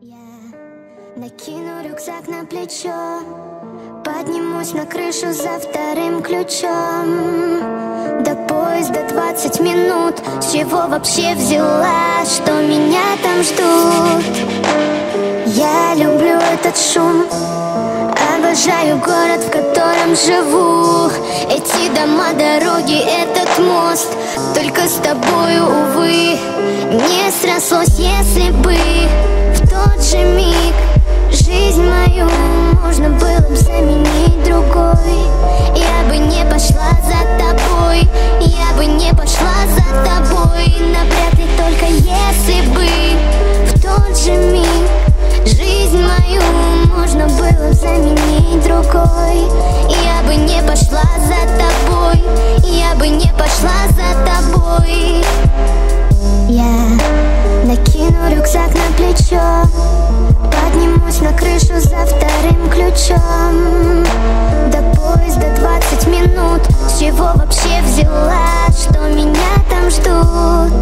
Я накину рюкзак на плечо, поднимусь на крышу за вторым ключом. До поезда 20 минут. С чего вообще взяла, что меня там ждут? Я люблю этот шум, обожаю город, в котором живу. Эти дома, дороги, этот мост. Только с тобою, увы, не срослось, если бы в тот же миг жизнь мою можно было бы заменить другой. Я бы не пошла за тобой, я бы не пошла за тобой. Навряд ли, только если бы в тот же миг жизнь мою можно было бы заменить другой. Я бы не пошла за тобой, я бы не пошла за тобой. Я накину рюкзак на плечо, поднимусь на крышу за вторым ключом. До поезда 20 минут. С чего вообще взяла, что меня там ждут?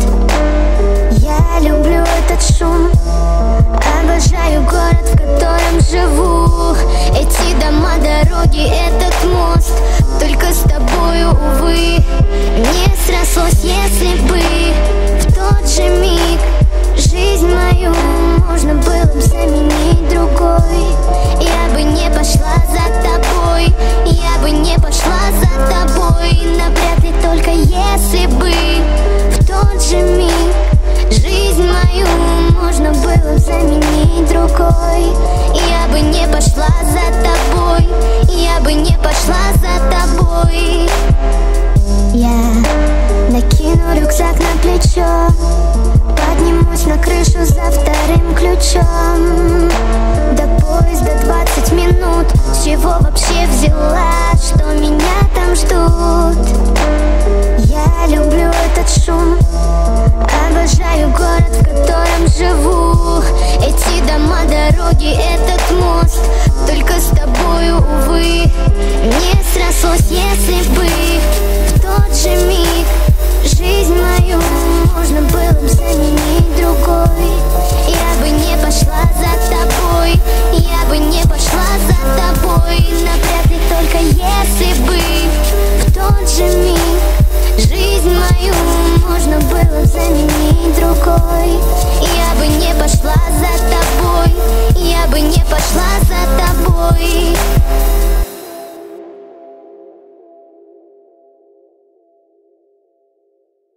Я люблю этот шум, обожаю город, в котором живу. Эти дома, дороги, этот мост. Только с тобою, увы, не срослось, если бы в тот же миг жизнь мою можно было бы заменить другой. Я бы не пошла за тобой, я бы не пошла за тобой. Навряд ли, только если бы в тот же миг жизнь мою можно было бы заменить другой. Я бы не пошла за тобой, я бы не пошла за тобой. Я накину рюкзак на плечо, поднимусь на крышу за вторым ключом. До поезда 20 минут. С чего вообще взяла, что меня там ждут? Я люблю этот шум, обожаю город, в котором